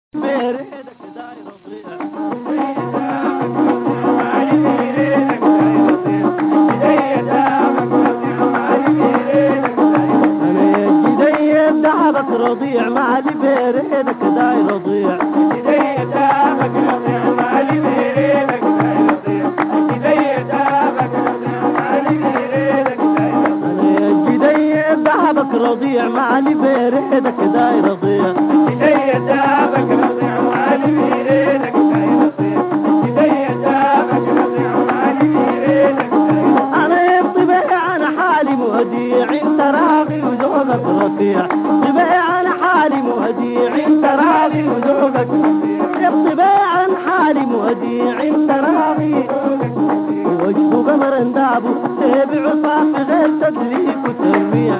بيريدك داير اضيع انا يا جدي دعبك رضيع مع اللي بيريدك داير اضيع دعبك رضيع مع اللي بيريدك داير اضيع انا يطبع عن حالي موديع انت راغي وذوقك رفيع طبع عن حالي موديع انت راغي وذوقك يطبع عن حالي موديع انت راغي وجهه قمر اندابه تابع صافي غير تدليك وتلميع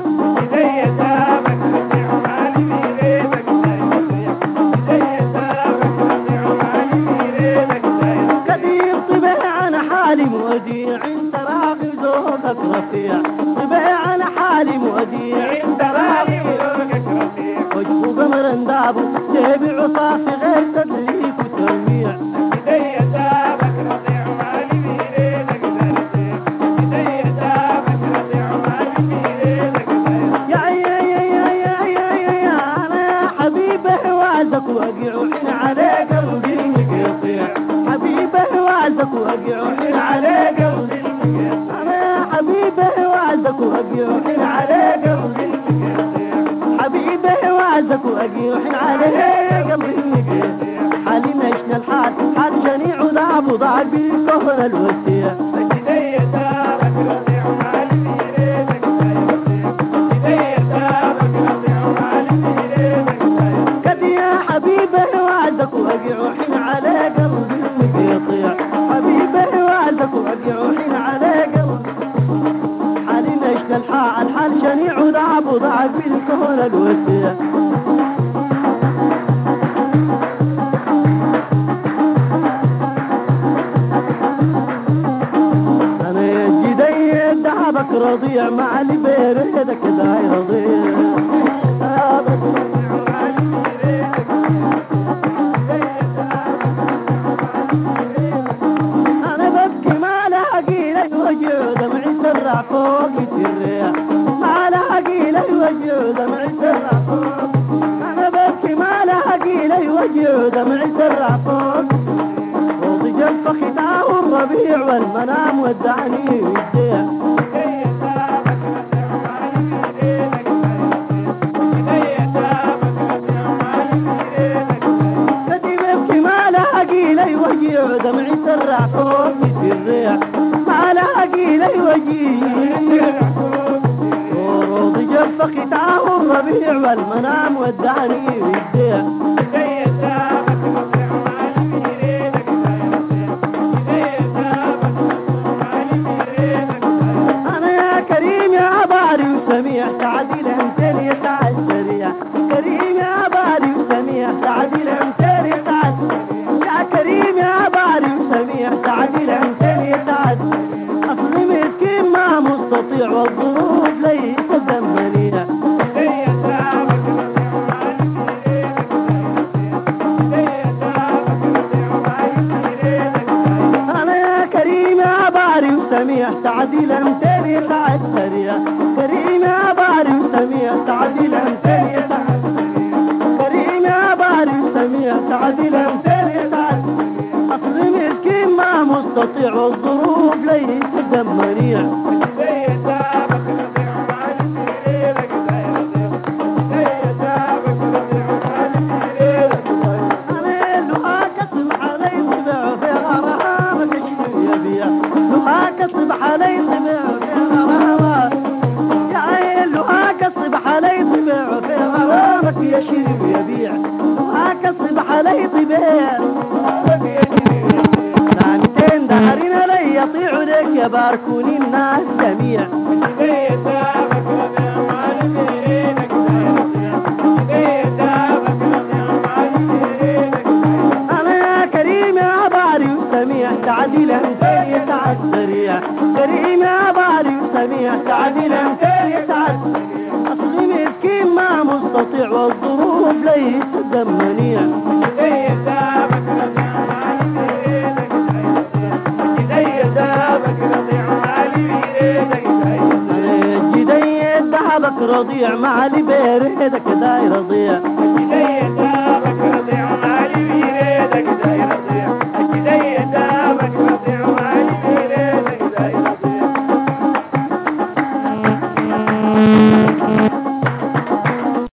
كثير طبع عن حالي موديع انت راغي وذوقك رفيع طبع عن حالي موديع انت راغي وذوقك رفيع وجهه قمر اندابه تابع صافي غير تدليك وتلميع واقع وحين على قلبي المقطيع حبيبه وعزك واقع وحين على قلبي المقطيع انا حبيبه وعزك واقع وحين على قلبي المقطيع حبيبه وعزك واقع وحين على قلبي المقطيع حالي مشنا الحال حال شنيع وضعب وضعب بالكهن الوسيع حبيبه وعدك واقع وحين على قلبي المقطيع حبيبه وعدك واقع وحين على قلبي حالي نشل الحال شنيع وضعب وضعب بالكون الوسيع انا يا جدي دعبك رضيع مع اللي بيريدك داير رضيع فوق الريح ما لاقي لي وجه دمع سرع فوق انا ببكي ما لاقي لي وجه دمع سرع فوق وضج الفخذة والربيع والمنام ودعني يديع بدي ببكي ما لاقي لي وجه دمع سرع فوق الريح ما لاقي لي وجه وضج الفخذة والربيع والمنام ودعني يديع انا يا كريم يا باري وسميع تعدي لامتين يتعد سريع كريم يا باري وسميع تعدي لامتين يتعد يا كريم يا باري وسميع تعدي لامتين يتعد اصلي مسكين ما مستطيع والظروف ليس ذنبانية انا يا كريم يا باري وسميع تعدي لامتين يتعد سريع كريم يا باري وسميع تعدي لامتين يتعد كريم يا باري وسميع تعدي لامتين يتعد اصلي مسكين ما مستطيع والظروف ليس ذنبانية يا شريف يبيع وهاك الصبح علي طبيع ثانتين دارين لي يطيعوا لك يا باركوني الناس جميع انا يا كريم يا باري وسميع تعدي لامتين يتعد سريع كريم يا باري وسميع تعدي لامتين يتعد اصلي مسكين ما مستطيع والظروف ليس دمنيع رضيع مع لي بيريدك داي رضيع